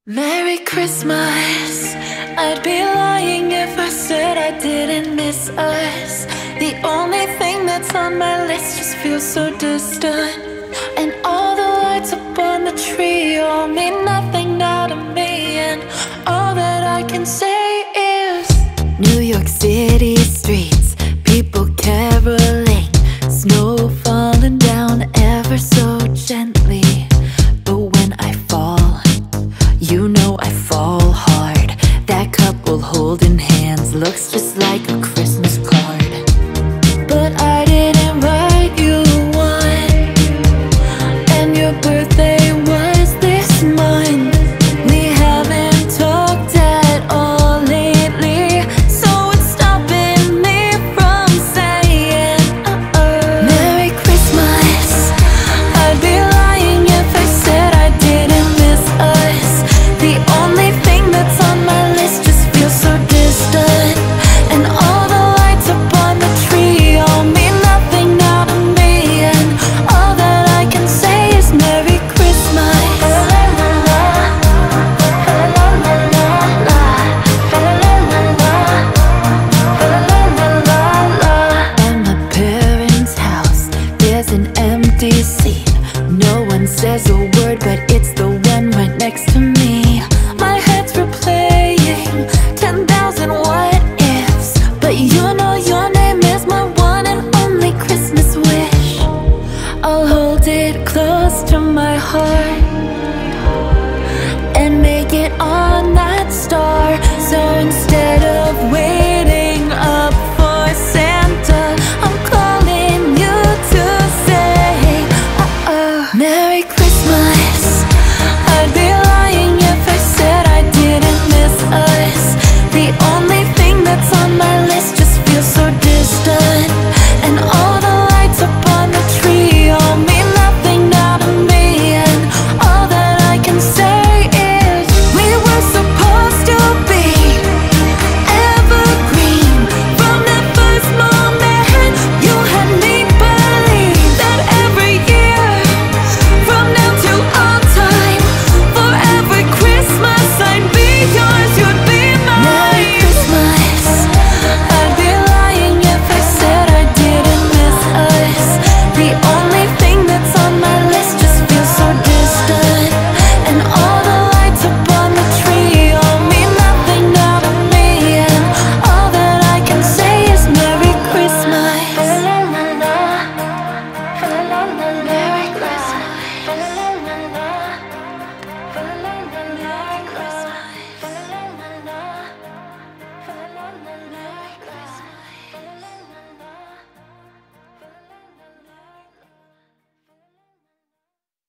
Merry Christmas. I'd be lying if I said I didn't miss us. The only thing that's on my list just feels so distant. And all the lights up on the tree all mean nothing now to me. And all that I can say is New York City streets, people caroling, snow falling down ever so gently. But when I fall, you know I fall hard. That couple holding hands looks just like a Christmas card. But I didn't write you one, and your birthday was this month. We haven't talked at all lately, so it's stopping me from saying Merry Christmas. I'd be lying if I said I didn't miss us. The only thing that's on my list just feels so distant. And all the lights up on the tree all mean nothing now to me. And all that I can say is Merry Christmas. At my parents' house, there's an empty seat. No one says a word, but it's the one right next to me. My head's replaying 10,000 what ifs, but you know your name is my one and only Christmas wish. I'll hold it close to my heart and make